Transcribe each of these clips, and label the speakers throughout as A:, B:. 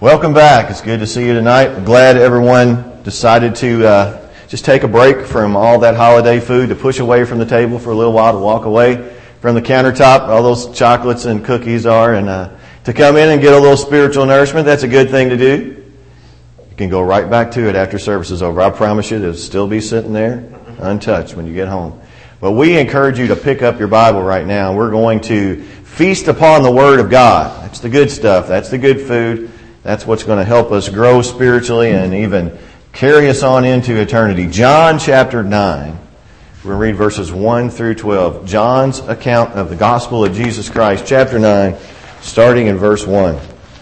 A: Welcome back. It's good to see you tonight. I'm glad everyone decided to just take a break from all that holiday food, to push away from the table for a little while, to walk away from the countertop, all those chocolates and cookies are, and to come in and get a little spiritual nourishment. That's a good thing to do. You can go right back to it after service is over. I promise you, it'll still be sitting there untouched when you get home. But we encourage you to pick up your Bible right now. We're going to feast upon the Word of God. That's the good stuff. That's the good food. That's what's going to help us grow spiritually and even carry us on into eternity. John chapter 9. We're going to read verses 1 through 12. John's account of the gospel of Jesus Christ, chapter 9, starting in verse 1.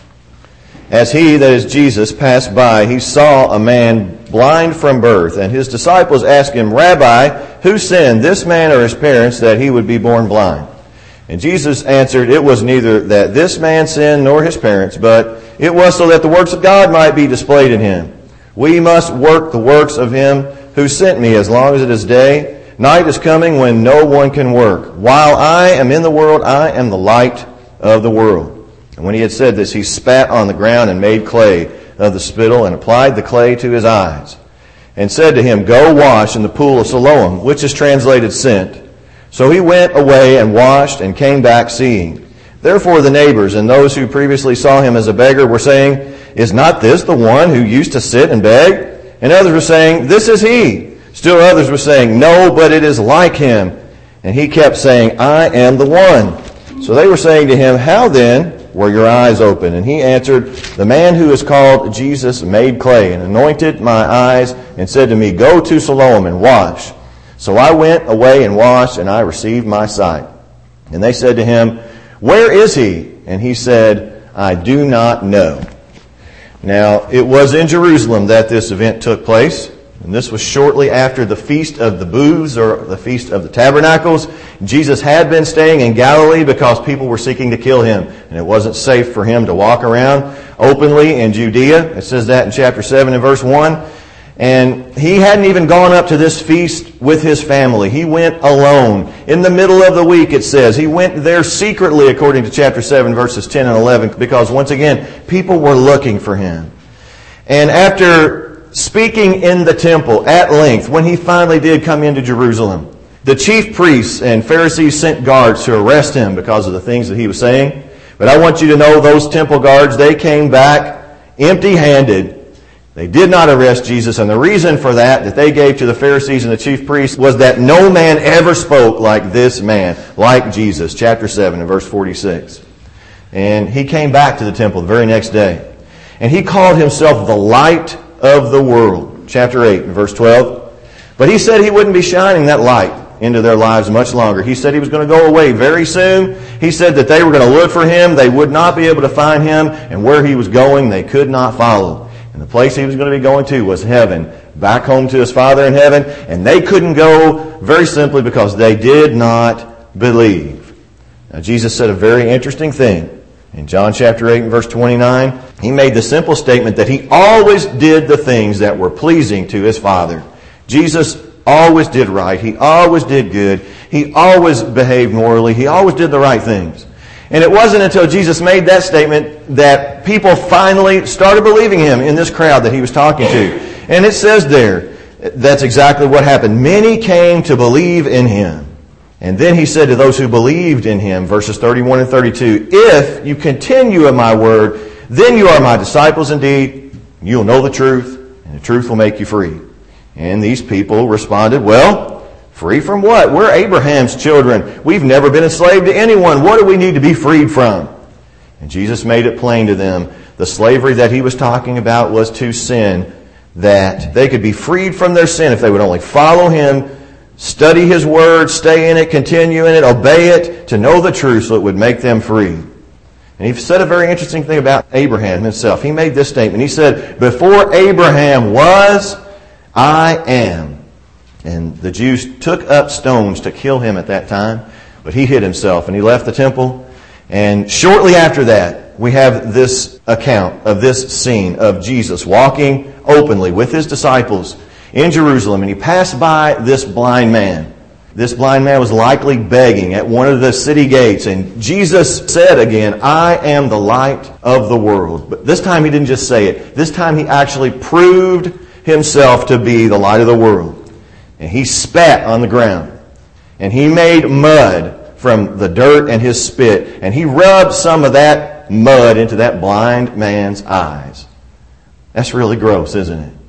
A: As he, that is Jesus, passed by, he saw a man blind from birth, and his disciples asked him, Rabbi, who sinned, this man or his parents, that he would be born blind? And Jesus answered, It was neither that this man sinned nor his parents, but it was so that the works of God might be displayed in him. We must work the works of him who sent me as long as it is day. Night is coming when no one can work. While I am in the world, I am the light of the world. And when he had said this, he spat on the ground and made clay of the spittle and applied the clay to his eyes and said to him, Go wash in the pool of Siloam, which is translated sent. So he went away and washed and came back seeing. Therefore the neighbors and those who previously saw him as a beggar were saying, Is not this the one who used to sit and beg? And others were saying, This is he. Still others were saying, No, but it is like him. And he kept saying, I am the one. So they were saying to him, How then were your eyes open? And he answered, The man who is called Jesus made clay and anointed my eyes and said to me, Go to Siloam and wash. So I went away and washed, and I received my sight. And they said to him, Where is he? And he said, I do not know. Now, it was in Jerusalem that this event took place. And this was shortly after the Feast of the Booths, or the Feast of the Tabernacles. Jesus had been staying in Galilee because people were seeking to kill him. And it wasn't safe for him to walk around openly in Judea. It says that in chapter 7 and verse 1. And he hadn't even gone up to this feast with his family. He went alone. In the middle of the week, it says. He went there secretly, according to chapter 7, verses 10 and 11, because once again, people were looking for him. And after speaking in the temple at length, when he finally did come into Jerusalem, the chief priests and Pharisees sent guards to arrest him because of the things that he was saying. But I want you to know those temple guards, they came back empty-handed. They did not arrest Jesus, and the reason for that they gave to the Pharisees and the chief priests was that no man ever spoke like this man, like Jesus. Chapter 7 and verse 46. And he came back to the temple the very next day. And he called himself the light of the world. Chapter 8 and verse 12. But he said he wouldn't be shining that light into their lives much longer. He said he was going to go away very soon. He said that they were going to look for him. They would not be able to find him. And where he was going, they could not follow. And the place he was going to be going to was heaven, back home to his Father in heaven. And they couldn't go very simply because they did not believe. Now, Jesus said a very interesting thing. In John chapter 8 and verse 29, he made the simple statement that he always did the things that were pleasing to his Father. Jesus always did right. He always did good. He always behaved morally. He always did the right things. And it wasn't until Jesus made that statement that people finally started believing him in this crowd that he was talking to. And it says there, that's exactly what happened. Many came to believe in him. And then he said to those who believed in him, verses 31 and 32, If you continue in my word, then you are my disciples indeed. You'll know the truth, and the truth will make you free. And these people responded, Well, free from what? We're Abraham's children. We've never been enslaved to anyone. What do we need to be freed from? And Jesus made it plain to them. The slavery that he was talking about was to sin, that they could be freed from their sin if they would only follow him, study his word, stay in it, continue in it, obey it, to know the truth so it would make them free. And he said a very interesting thing about Abraham himself. He made this statement. He said, Before Abraham was, I am. And the Jews took up stones to kill him at that time, but he hid himself and he left the temple. And shortly after that, we have this account of this scene of Jesus walking openly with his disciples in Jerusalem. And he passed by this blind man. This blind man was likely begging at one of the city gates. And Jesus said again, I am the light of the world. But this time he didn't just say it. This time he actually proved himself to be the light of the world. And he spat on the ground. And he made mud from the dirt and his spit. And he rubbed some of that mud into that blind man's eyes. That's really gross, isn't it?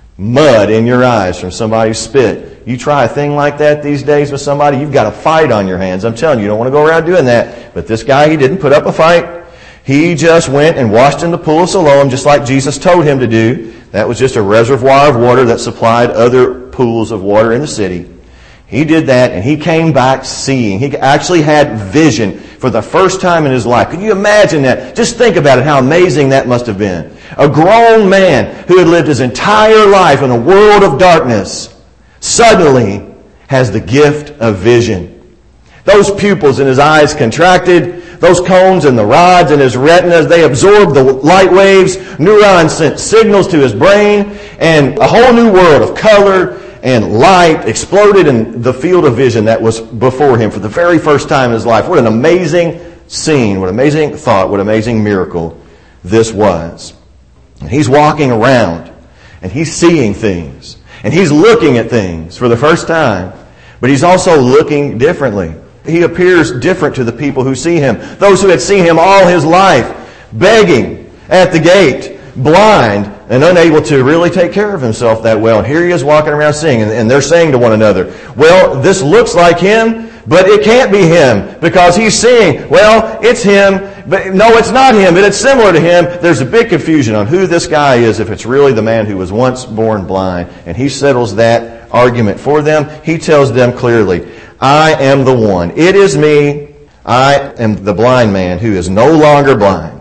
A: Mud in your eyes from somebody's spit. You try a thing like that these days with somebody, you've got a fight on your hands. I'm telling you, you don't want to go around doing that. But this guy, he didn't put up a fight. He just went and washed in the pool of Siloam just like Jesus told him to do. That was just a reservoir of water that supplied other pools of water in the city. He did that and he came back seeing. He actually had vision for the first time in his life. Can you imagine that? Just think about it, how amazing that must have been. A grown man who had lived his entire life in a world of darkness suddenly has the gift of vision. Those pupils in his eyes contracted. Those cones and the rods in his retinas, they absorbed the light waves. Neurons sent signals to his brain. And a whole new world of color and light exploded in the field of vision that was before him for the very first time in his life. What an amazing scene. What an amazing thought. What an amazing miracle this was. And he's walking around and he's seeing things. And he's looking at things for the first time, but he's also looking differently. He appears different to the people who see him. Those who had seen him all his life, begging at the gate, blind and unable to really take care of himself that well. And here he is walking around seeing, and they're saying to one another, well, this looks like him, but it can't be him because he's seeing, well, it's him, but no, it's not him, but it's similar to him. There's a big confusion on who this guy is, if it's really the man who was once born blind. And he settles that argument for them. He tells them clearly, I am the one. It is me. I am the blind man who is no longer blind.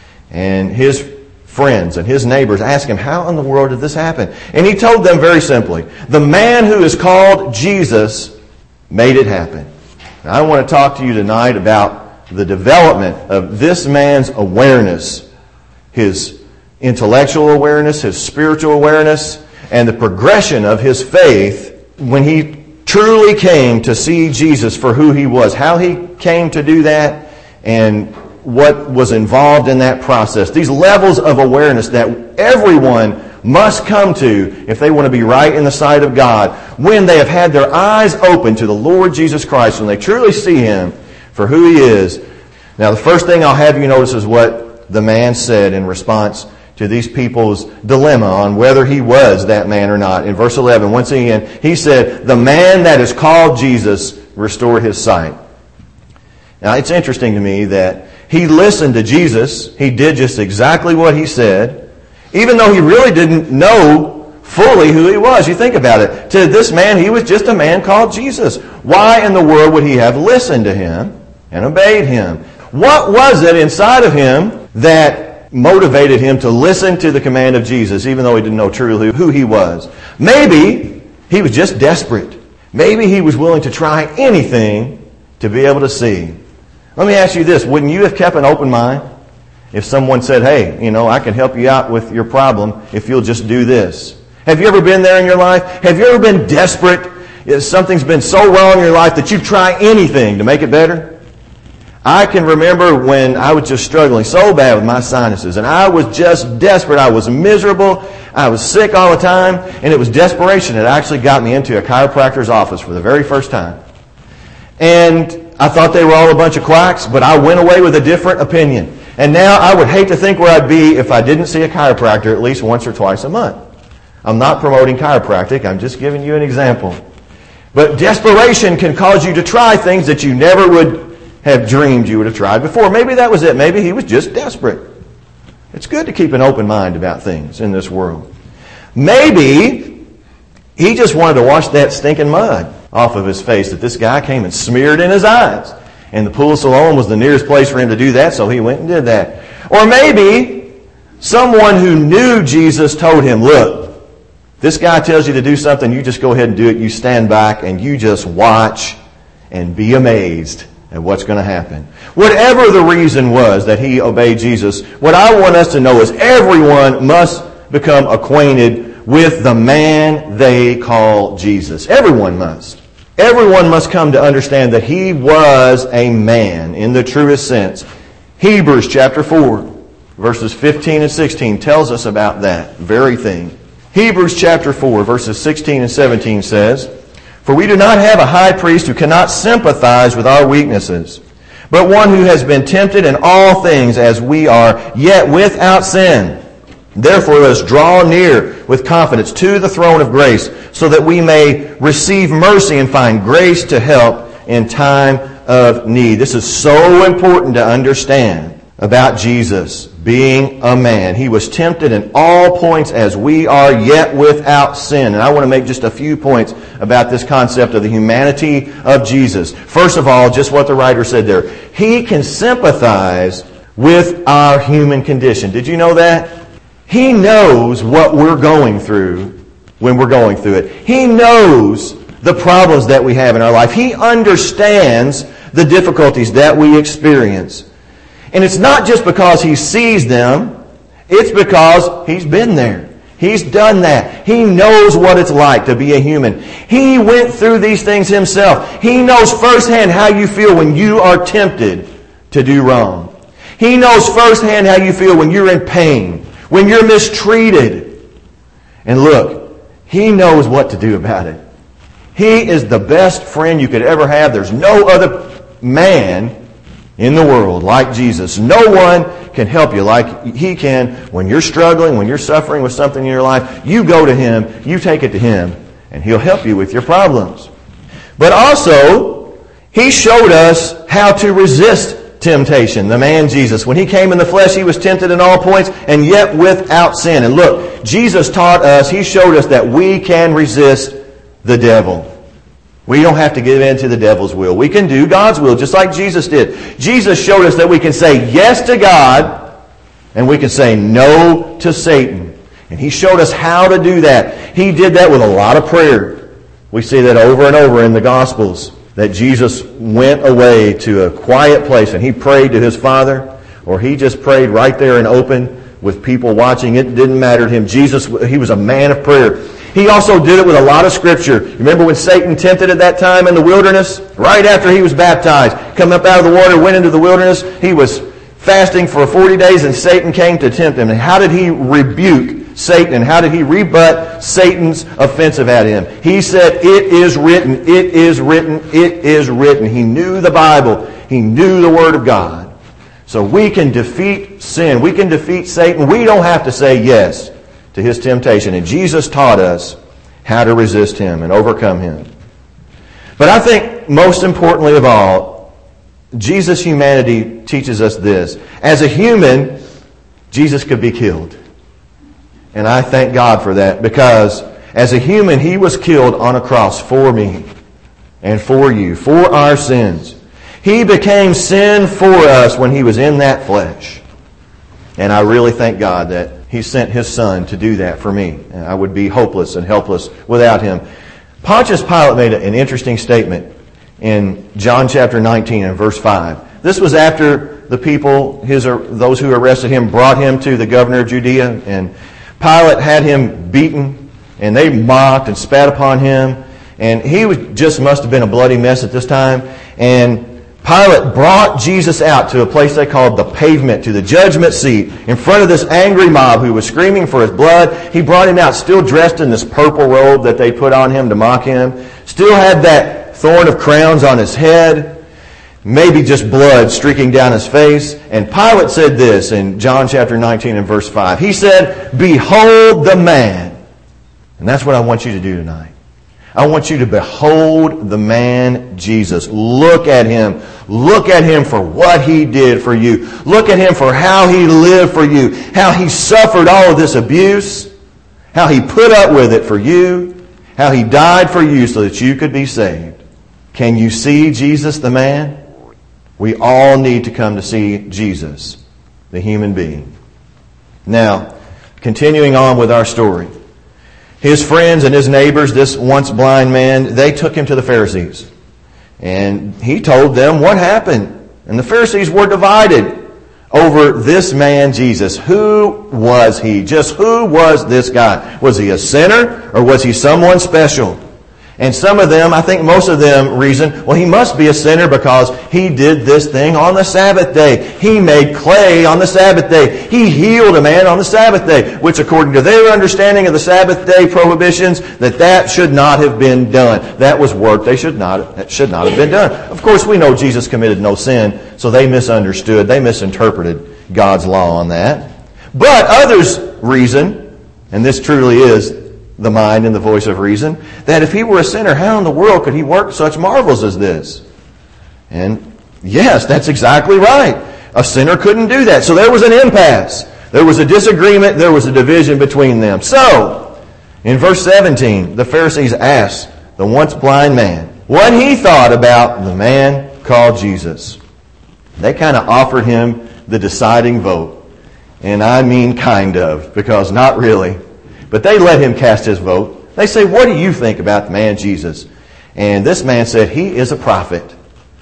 A: And his friends and his neighbors ask him, how in the world did this happen? And he told them very simply, the man who is called Jesus made it happen. Now, I want to talk to you tonight about the development of this man's awareness, his intellectual awareness, his spiritual awareness, and the progression of his faith when he truly came to see Jesus for who he was, how he came to do that, and what was involved in that process. These levels of awareness that everyone must come to if they want to be right in the sight of God when they have had their eyes open to the Lord Jesus Christ, when they truly see him for who he is. Now, the first thing I'll have you notice is what the man said in response to these people's dilemma on whether he was that man or not. In verse 11, once again, he said, the man that is called Jesus restored his sight. Now, it's interesting to me that he listened to Jesus. He did just exactly what he said, even though he really didn't know fully who he was. You think about it. To this man, he was just a man called Jesus. Why in the world would he have listened to him and obeyed him? What was it inside of him that motivated him to listen to the command of Jesus, even though he didn't know truly who he was? Maybe he was just desperate. Maybe he was willing to try anything to be able to see. Let me ask you this. Wouldn't you have kept an open mind if someone said, hey, I can help you out with your problem if you'll just do this? Have you ever been there in your life? Have you ever been desperate? If something's been so wrong in your life that you try anything to make it better? I can remember when I was just struggling so bad with my sinuses, and I was just desperate. I was miserable. I was sick all the time, and it was desperation that actually got me into a chiropractor's office for the very first time. And I thought they were all a bunch of quacks, but I went away with a different opinion. And now I would hate to think where I'd be if I didn't see a chiropractor at least once or twice a month. I'm not promoting chiropractic. I'm just giving you an example. But desperation can cause you to try things that you never would have dreamed you would have tried before. Maybe that was it. Maybe he was just desperate. It's good to keep an open mind about things in this world. Maybe he just wanted to wash that stinking mud off of his face that this guy came and smeared in his eyes. And the pool of Siloam was the nearest place for him to do that, so he went and did that. Or maybe someone who knew Jesus told him, look, this guy tells you to do something, you just go ahead and do it. You stand back and you just watch and be amazed at what's going to happen. Whatever the reason was that he obeyed Jesus, what I want us to know is everyone must become acquainted with the man they call Jesus. Everyone must. Everyone must come to understand that he was a man in the truest sense. Hebrews chapter 4, verses 15 and 16 tells us about that very thing. Hebrews chapter 4, verses 16 and 17 says, "For we do not have a high priest who cannot sympathize with our weaknesses, but one who has been tempted in all things as we are, yet without sin. Therefore let us draw near with confidence to the throne of grace, so that we may receive mercy and find grace to help in time of need." This is so important to understand about Jesus being a man. He was tempted in all points as we are, yet without sin. And I want to make just a few points about this concept of the humanity of Jesus. First of all, just what the writer said there. He can sympathize with our human condition. Did you know that? He knows what we're going through when we're going through it. He knows the problems that we have in our life. He understands the difficulties that we experience. And it's not just because He sees them, it's because He's been there. He's done that. He knows what it's like to be a human. He went through these things Himself. He knows firsthand how you feel when you are tempted to do wrong. He knows firsthand how you feel when you're in pain, when you're mistreated. And look, He knows what to do about it. He is the best friend you could ever have. There's no other man in the world like Jesus. No one can help you like He can. When you're struggling, when you're suffering with something in your life, you go to Him, you take it to Him, and He'll help you with your problems. But also, He showed us how to resist temptation. The man Jesus, when He came in the flesh, He was tempted in all points, and yet without sin. And look, Jesus taught us, He showed us that we can resist the devil. We don't have to give in to the devil's will. We can do God's will, just like Jesus did. Jesus showed us that we can say yes to God, and we can say no to Satan. And He showed us how to do that. He did that with a lot of prayer. We see that over and over in the Gospels, that Jesus went away to a quiet place and He prayed to His Father, or He just prayed right there and open with people watching. It didn't matter to Him. Jesus, He was a man of prayer. He also did it with a lot of Scripture. Remember when Satan tempted at that time in the wilderness? Right after he was baptized, coming up out of the water, went into the wilderness. He was fasting for 40 days and Satan came to tempt Him. And how did He rebuke Satan? And how did He rebut Satan's offensive at Him? He said, "It is written, it is written, it is written." He knew the Bible. He knew the Word of God. So we can defeat sin. We can defeat Satan. We don't have to say yes to his temptation. And Jesus taught us how to resist him and overcome him. But I think most importantly of all, Jesus' humanity teaches us this. As a human, Jesus could be killed. And I thank God for that, because as a human, He was killed on a cross for me and for you, for our sins. He became sin for us when He was in that flesh. And I really thank God that He sent His Son to do that for me. And I would be hopeless and helpless without Him. Pontius Pilate made an interesting statement in John chapter 19 and verse 5. This was after the people, those who arrested Him, brought Him to the governor of Judea. And Pilate had Him beaten, and they mocked and spat upon Him. And he must have been a bloody mess at this time. And Pilate brought Jesus out to a place they called the pavement, to the judgment seat, in front of this angry mob who was screaming for His blood. He brought Him out still dressed in this purple robe that they put on Him to mock Him. Still had that thorn of crowns on His head. Maybe just blood streaking down His face. And Pilate said this in John chapter 19 and verse 5. He said, "Behold the man." And that's what I want you to do tonight. I want you to behold the man Jesus. Look at Him. Look at Him for what He did for you. Look at Him for how He lived for you. How He suffered all of this abuse. How He put up with it for you. How He died for you so that you could be saved. Can you see Jesus the man? We all need to come to see Jesus, the human being. Now, continuing on with our story. His friends and his neighbors, this once blind man, they took him to the Pharisees. And he told them what happened. And the Pharisees were divided over this man Jesus. Who was he? Just who was this guy? Was he a sinner or was he someone special? And some of them, I think most of them, reason, well, he must be a sinner because he did this thing on the Sabbath day. He made clay on the Sabbath day. He healed a man on the Sabbath day, which according to their understanding of the Sabbath day prohibitions, that should not have been done. That was work that should not have been done. Of course, we know Jesus committed no sin, so they misunderstood. They misinterpreted God's law on that. But others reason, and this truly is the mind and the voice of reason, that if he were a sinner, how in the world could he work such marvels as this? And yes, that's exactly right. A sinner couldn't do that. So there was an impasse. There was a disagreement. There was a division between them. So, in verse 17, the Pharisees asked the once blind man what he thought about the man called Jesus. They kind of offered him the deciding vote. And I mean kind of, because not really. But they let him cast his vote. They say, what do you think about the man Jesus? And this man said, he is a prophet.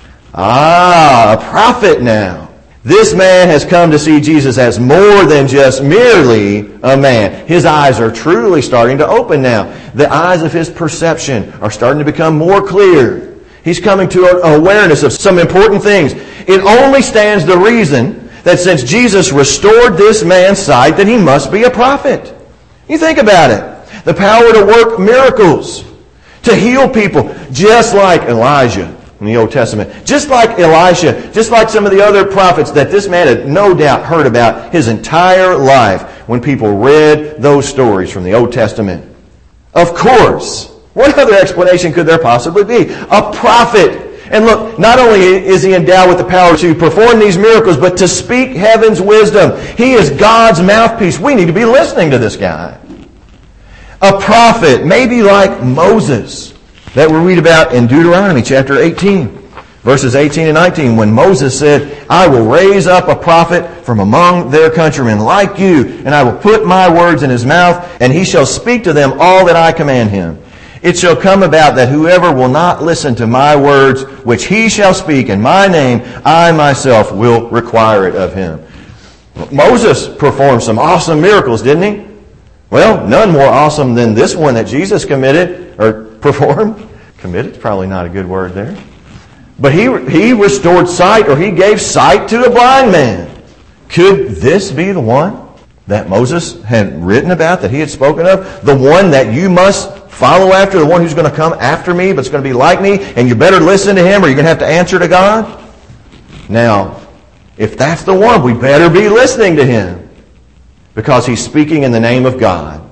A: Ah, a prophet now. This man has come to see Jesus as more than just merely a man. His eyes are truly starting to open now. The eyes of his perception are starting to become more clear. He's coming to an awareness of some important things. It only stands to reason that since Jesus restored this man's sight, that he must be a prophet. You think about it. The power to work miracles, to heal people, just like Elijah in the Old Testament, just like Elisha, just like some of the other prophets that this man had no doubt heard about his entire life when people read those stories from the Old Testament. Of course, what other explanation could there possibly be? A prophet. And look, not only is he endowed with the power to perform these miracles, but to speak heaven's wisdom. He is God's mouthpiece. We need to be listening to this guy. A prophet, maybe like Moses, that we read about in Deuteronomy chapter 18, verses 18 and 19, when Moses said, I will raise up a prophet from among their countrymen like you, and I will put my words in his mouth, and he shall speak to them all that I command him. It shall come about that whoever will not listen to my words, which he shall speak in my name, I myself will require it of him. Moses performed some awesome miracles, didn't he? Well, none more awesome than this one that Jesus committed, or performed. Committed, probably not a good word there. But he restored sight, or he gave sight to a blind man. Could this be the one that Moses had written about, that he had spoken of? The one that you must follow after, the one who's going to come after me, but it's going to be like me, and you better listen to him or you're going to have to answer to God? Now, if that's the one, we better be listening to him, because he's speaking in the name of God.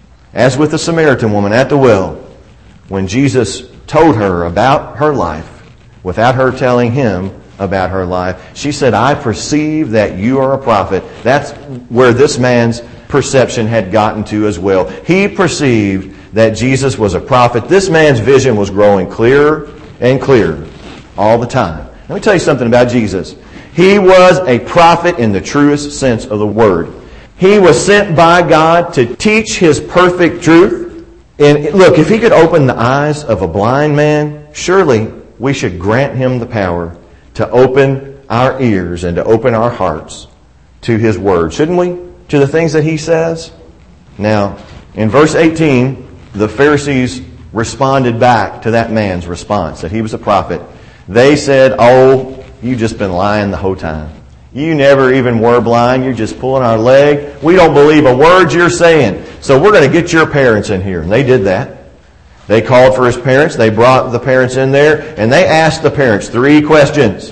A: As with the Samaritan woman at the well, when Jesus told her about her life, without her telling him about her life, she said, I perceive that you are a prophet. That's where this man's perception had gotten to as well. He perceived that Jesus was a prophet. This man's vision was growing clearer and clearer all the time. Let me tell you something about Jesus. He was a prophet in the truest sense of the word. He was sent by God to teach his perfect truth. And look, if he could open the eyes of a blind man, surely we should grant him the power to open our ears and to open our hearts to his word, shouldn't we? To the things that he says. Now, in verse 18, the Pharisees responded back to that man's response, that he was a prophet. They said, oh, you've just been lying the whole time. You never even were blind. You're just pulling our leg. We don't believe a word you're saying. So we're going to get your parents in here. And they did that. They called for his parents. They brought the parents in there. And they asked the parents 3 questions.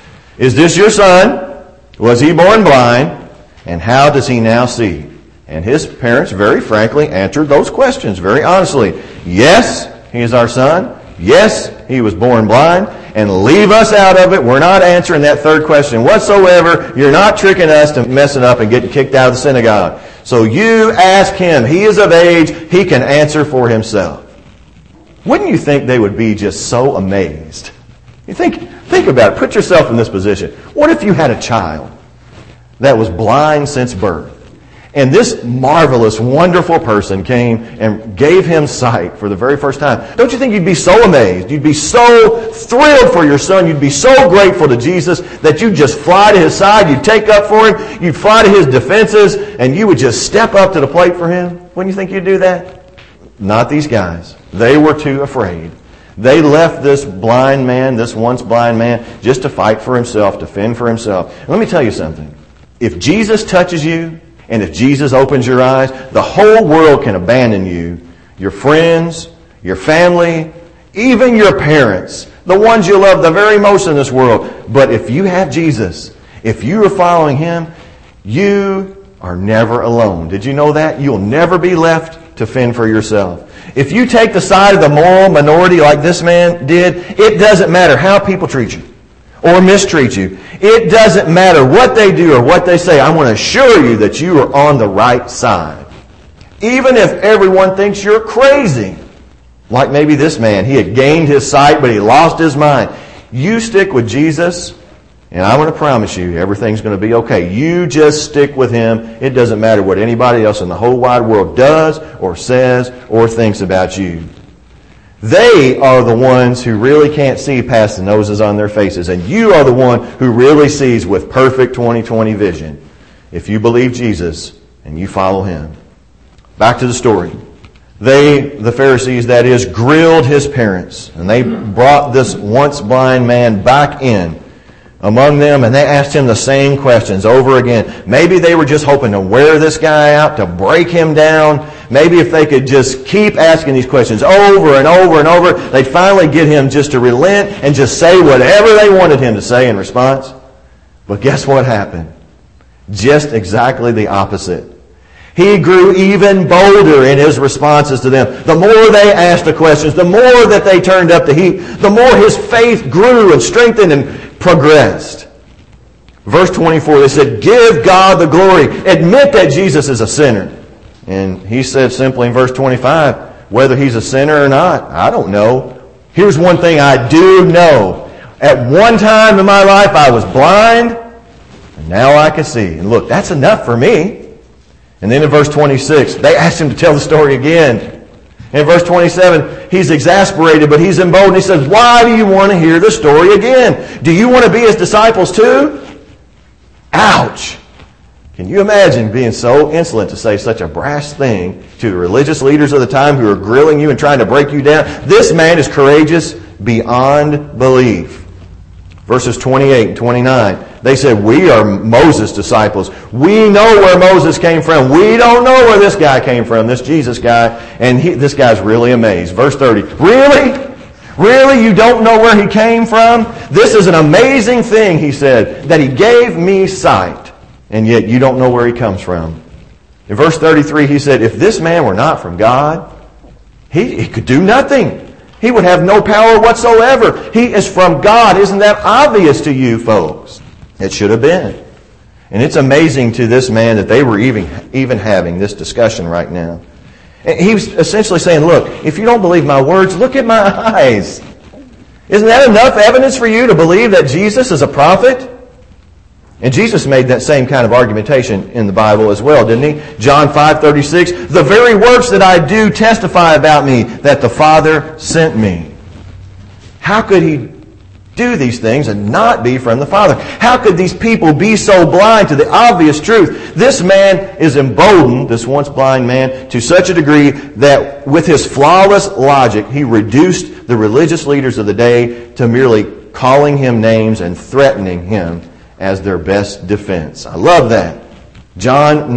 A: Is this your son? Was he born blind? And how does he now see? And his parents very frankly answered those questions very honestly. Yes, he is our son. Yes, he was born blind. And leave us out of it. We're not answering that 3rd question whatsoever. You're not tricking us to messing up and getting kicked out of the synagogue. So you ask him. He is of age. He can answer for himself. Wouldn't you think they would be just so amazed? You think about it. Put yourself in this position. What if you had a child that was blind since birth, and this marvelous, wonderful person came and gave him sight for the very first time? Don't you think you'd be so amazed? You'd be so thrilled for your son. You'd be so grateful to Jesus that you'd just fly to his side. You'd take up for him. You'd fly to his defenses, and you would just step up to the plate for him. Wouldn't you think you'd do that? not these guys. They were too afraid. They left this blind man, this once blind man, just to fight for himself, to fend for himself. And let me tell you something. If Jesus touches you, and if Jesus opens your eyes, the whole world can abandon you. Your friends, your family, even your parents, the ones you love the very most in this world. But if you have Jesus, if you are following Him, you are never alone. Did you know that? You'll never be left to fend for yourself. If you take the side of the moral minority like this man did, it doesn't matter how people treat you or mistreat you. It doesn't matter what they do or what they say. I want to assure you that you are on the right side. Even if everyone thinks you're crazy. Like maybe this man, he had gained his sight, but he lost his mind. You stick with Jesus, and I want to promise you, everything's going to be okay. You just stick with Him. It doesn't matter what anybody else in the whole wide world does or says or thinks about you. They are the ones who really can't see past the noses on their faces, and you are the one who really sees with perfect 20/20 vision if you believe Jesus and you follow Him. Back to the story. They, the Pharisees that is, grilled His parents, and they brought this once blind man back in among them, and they asked him the same questions over again. Maybe they were just hoping to wear this guy out, to break him down. Maybe if they could just keep asking these questions over and over and over, they'd finally get him just to relent and just say whatever they wanted him to say in response. But guess what happened? Just exactly the opposite. He grew even bolder in his responses to them. The more they asked the questions, the more that they turned up the heat, the more his faith grew and strengthened and progressed. Verse 24, they said, "Give God the glory. Admit that Jesus is a sinner." And he said simply in verse 25, whether he's a sinner or not, I don't know. Here's one thing I do know. At one time in my life I was blind, and now I can see. And look, that's enough for me. And then in verse 26, they asked him to tell the story again. In verse 27, he's exasperated, but he's emboldened. He says, "Why do you want to hear the story again? Do you want to be His disciples too?" Ouch! Can you imagine being so insolent to say such a brash thing to the religious leaders of the time who are grilling you and trying to break you down? This man is courageous beyond belief. Verses 28 and 29, they said, "We are Moses' disciples. We know where Moses came from. We don't know where this guy came from, this Jesus guy." And this guy's really amazed. Verse 30, "Really? Really? You don't know where he came from? This is an amazing thing," he said, "that He gave me sight, and yet you don't know where He comes from." In verse 33, he said, "If this man were not from God, he could do nothing. He would have no power whatsoever. He is from God." Isn't that obvious to you folks? It should have been. And it's amazing to this man that they were even having this discussion right now. And he was essentially saying, look, if you don't believe my words, look at my eyes. Isn't that enough evidence for you to believe that Jesus is a prophet? And Jesus made that same kind of argumentation in the Bible as well, didn't He? John 5:36, "The very works that I do testify about me, that the Father sent me." How could He do these things and not be from the Father? How could these people be so blind to the obvious truth? This man is emboldened, this once blind man, to such a degree that with his flawless logic, he reduced the religious leaders of the day to merely calling him names and threatening him as their best defense. I love that. John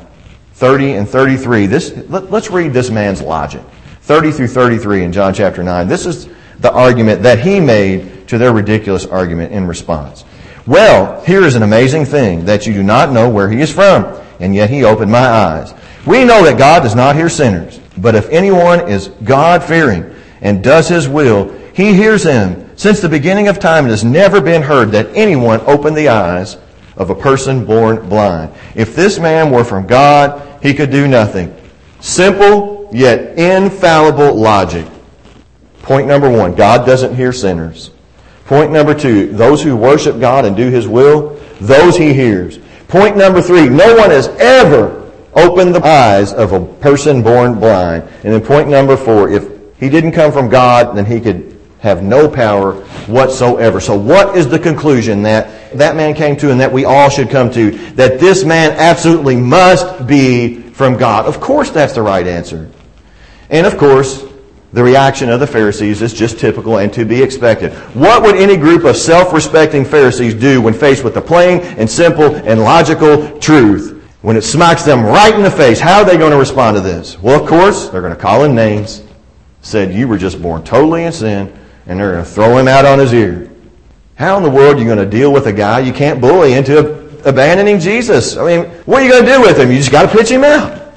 A: 9:30 and 33. Let's read this man's logic. 30 through 33 in John chapter 9. This is the argument that he made to their ridiculous argument in response. "Well, here is an amazing thing, that you do not know where He is from, and yet He opened my eyes. We know that God does not hear sinners, but if anyone is God-fearing and does His will, He hears him. Since the beginning of time, it has never been heard that anyone opened the eyes of a person born blind. If this man were from God, he could do nothing." Simple, yet infallible logic. Point number one, God doesn't hear sinners. Point number two, those who worship God and do His will, those He hears. Point number three, no one has ever opened the eyes of a person born blind. And then point number four, if he didn't come from God, then he could have no power whatsoever. So what is the conclusion that man came to and that we all should come to? That this man absolutely must be from God. Of course that's the right answer. And of course, the reaction of the Pharisees is just typical and to be expected. What would any group of self-respecting Pharisees do when faced with the plain and simple and logical truth? When it smacks them right in the face, how are they going to respond to this? Well, of course, they're going to call him names, said you were just born totally in sin, and they're going to throw him out on his ear. How in the world are you going to deal with a guy you can't bully into abandoning Jesus? I mean, what are you going to do with him? You just got to pitch him out.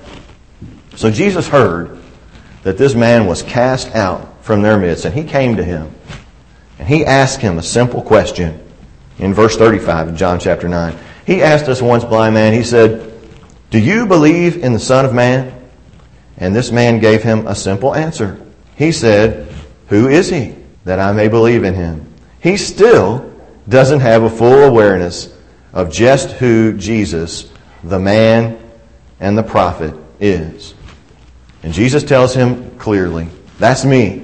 A: So Jesus heard that this man was cast out from their midst, and he came to him, and he asked him a simple question in verse 35 of John chapter 9. He asked this once blind man, he said, "Do you believe in the Son of Man?" And this man gave him a simple answer. He said, "Who is he, that I may believe in him?" He still doesn't have a full awareness of just who Jesus, the man and the prophet, is. And Jesus tells him clearly, "That's me.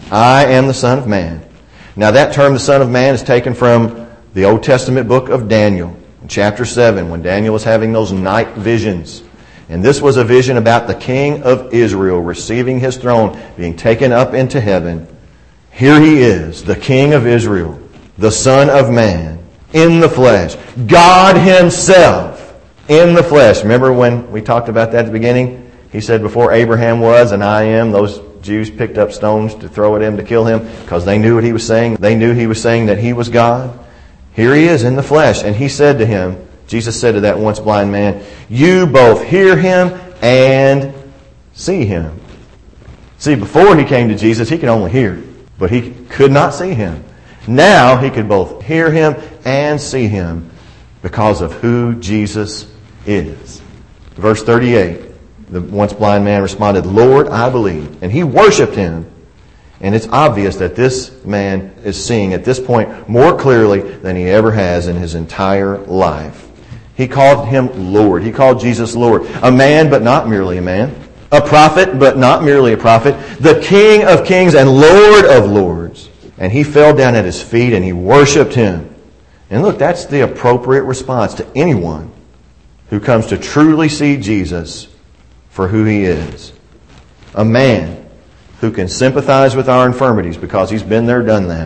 A: I am the Son of Man." Now that term, the Son of Man, is taken from the Old Testament book of Daniel, in chapter 7, when Daniel was having those night visions. And this was a vision about the King of Israel receiving his throne, being taken up into heaven. Here he is, the King of Israel, the Son of Man, in the flesh. God himself in the flesh. Remember when we talked about that at the beginning? He said, before Abraham was and I am, those Jews picked up stones to throw at him to kill him because they knew what he was saying. They knew he was saying that he was God. Here he is in the flesh. And he said to him, Jesus said to that once blind man, "You both hear him and see him." See, before he came to Jesus, he could only hear, but he could not see him. Now he could both hear him and see him because of who Jesus is. Verse 38. The once blind man responded, "Lord, I believe." And he worshiped him. And it's obvious that this man is seeing at this point more clearly than he ever has in his entire life. He called him Lord. He called Jesus Lord. A man, but not merely a man. A prophet, but not merely a prophet. The King of kings and Lord of lords. And he fell down at his feet and he worshiped him. And look, that's the appropriate response to anyone who comes to truly see Jesus for who he is. A man who can sympathize with our infirmities because he's been there, done that.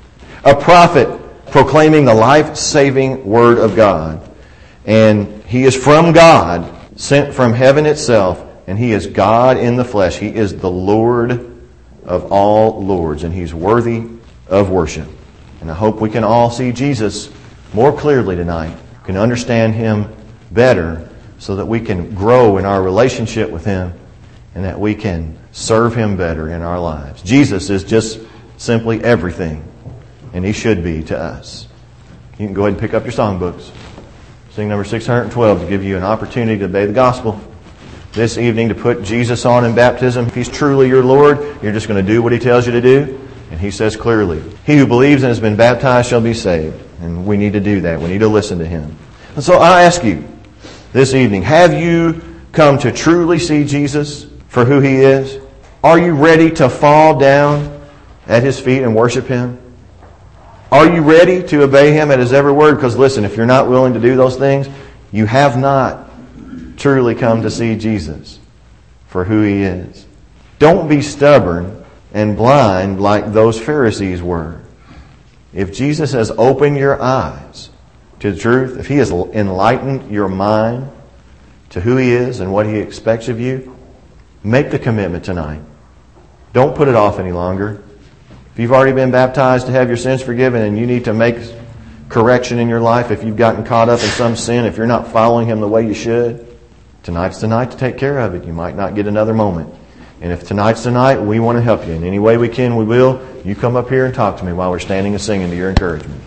A: A prophet proclaiming the life-saving Word of God. And he is from God, sent from heaven itself, and he is God in the flesh. He is the Lord of all lords, and he's worthy of worship. And I hope we can all see Jesus more clearly tonight, can understand him better, so that we can grow in our relationship with him and that we can serve him better in our lives. Jesus is just simply everything, and he should be to us. You can go ahead and pick up your songbooks. Sing number 612 to give you an opportunity to obey the gospel this evening, to put Jesus on in baptism. If he's truly your Lord, you're just going to do what he tells you to do. And he says clearly, "He who believes and has been baptized shall be saved." And we need to do that. We need to listen to him. And so I ask you this evening, have you come to truly see Jesus for who he is? Are you ready to fall down at his feet and worship him? Are you ready to obey him at his every word? Because listen, if you're not willing to do those things, you have not truly come to see Jesus for who he is. Don't be stubborn and blind like those Pharisees were. If Jesus has opened your eyes to the truth, if he has enlightened your mind to who he is and what he expects of you, make the commitment tonight. Don't put it off any longer. If you've already been baptized to have your sins forgiven and you need to make correction in your life, if you've gotten caught up in some sin, if you're not following him the way you should, tonight's the night to take care of it. You might not get another moment. And if tonight's the night, we want to help you. In any way we can, we will. You come up here and talk to me while we're standing and singing to your encouragement.